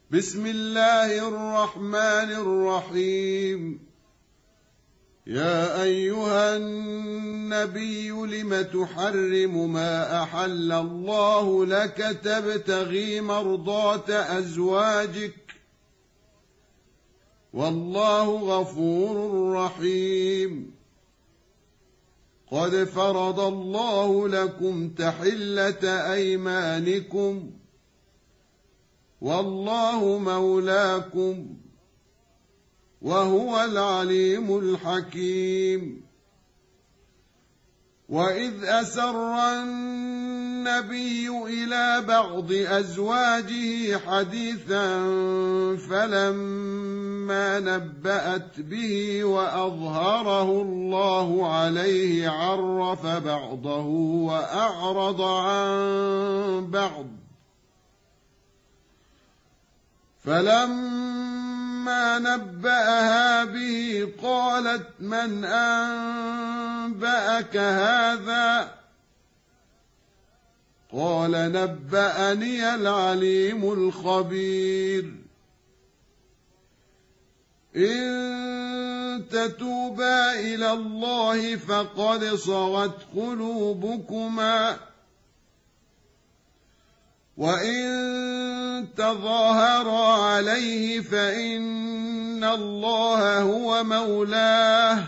بسم الله الرحمن الرحيم. يا أيها النبي لم تحرم ما أحل الله لك تبتغي مرضات أزواجك والله غفور رحيم. قد فرض الله لكم تحلة أيمانكم والله مولاكم وهو العليم الحكيم. وإذ أسر النبي إلى بعض أزواجه حديثا فلما نبأت به وأظهره الله عليه عرف بعضه وأعرض عن بعض. فلما نبأها به قالت من أنبأك هذا؟ قال نبأني العليم الخبير. إن تتوبا إلى الله فقد صغت قلوبكما وإن تظاهرا عليه فإن الله هو مولاه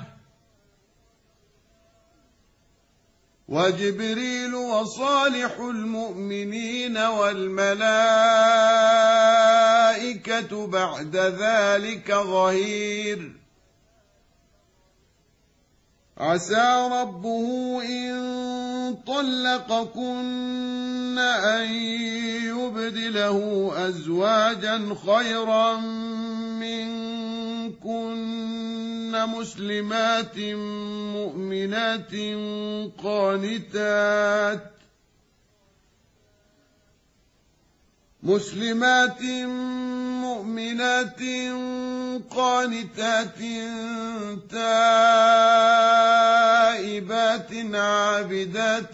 وجبريل وصالح المؤمنين والملائكة بعد ذلك ظهير. عسى ربه إن طلقكن أن يبدله أزواجا خيرا منكن مسلمات مؤمنات قانتات تائبات عابدات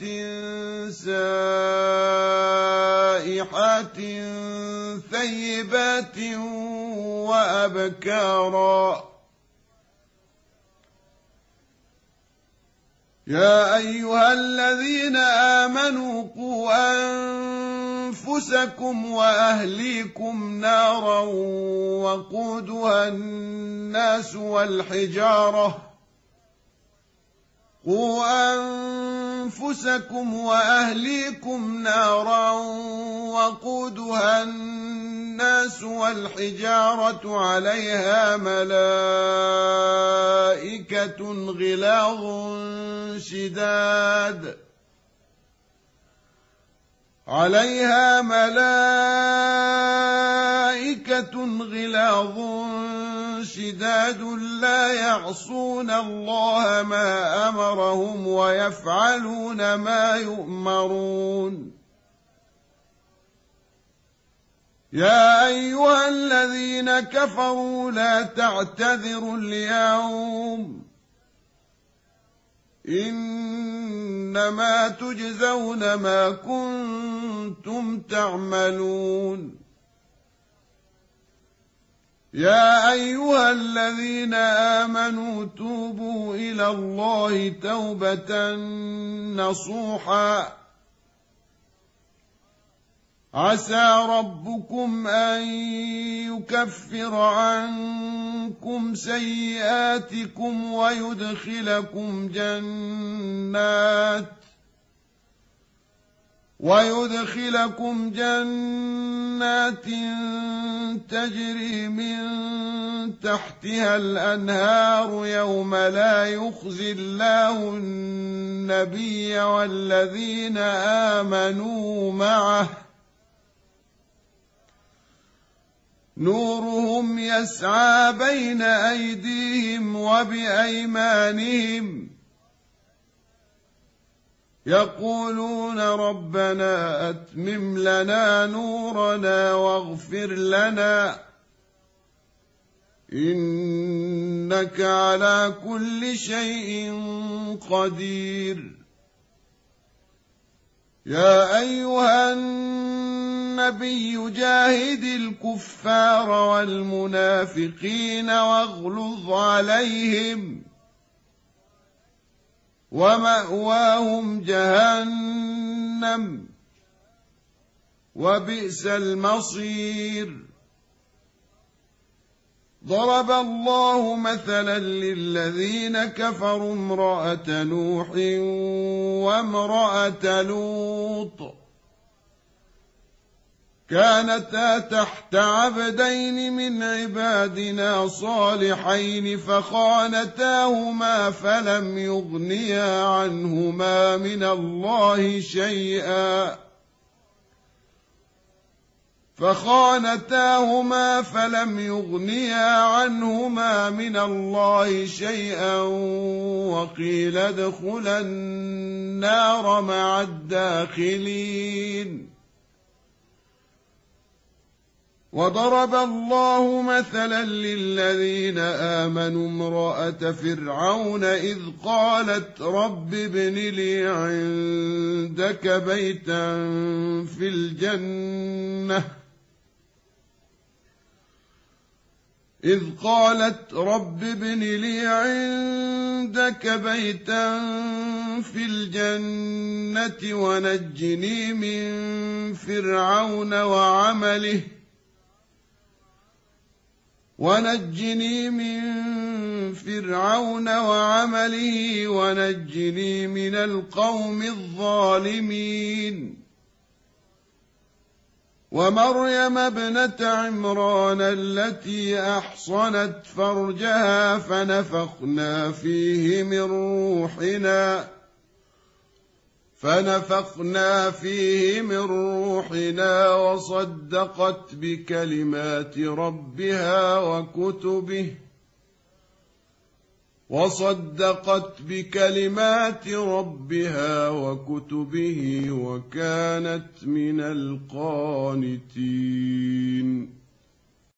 سائحات ثيبات وأبكارا. يا أيها الذين آمنوا قوا أنفسكم وأهليكم نارا وقودها الناس والحجارة عليها ملائكة غلاظ شداد لا يعصون الله ما أمرهم ويفعلون ما يؤمرون. يا أيها الذين كفروا لا تعتذروا اليوم إنما تجزون ما كنتم تعملون. يا أيها الذين آمنوا توبوا إلى الله توبة نصوحا عسى ربكم أن يكفر عنكم سيئاتكم ويدخلكم جنات تجري من تحتها الأنهار يوم لا يخزي الله النبي والذين آمنوا معه نورهم يسعى بين أيديهم وبأيمانهم يقولون ربنا أتمم لنا نورنا واغفر لنا إنك على كل شيء قدير. يا أيها النبي جاهد الكفار والمنافقين واغلظ عليهم ومأواهم جهنم وبئس المصير ضرب الله مثلا للذين كفروا امرأة نوح وامرأة لوط كانتا تحت عبدين من عبادنا صالحين فخانتاهما فلم يغنيا عنهما من الله شيئا وقيل ادخلا النار مع الداخلين وضرب الله مثلا للذين آمنوا امرأة فرعون إذ قالت رب ابن لي عندك بيتا في الجنة ونجني من فرعون وعمله ونجني من القوم الظالمين ومريم ابنة عمران التي أحصنت فرجها فنفخنا فيه من روحنا وصدقت بكلمات ربها وكتبه وكانت من القانتين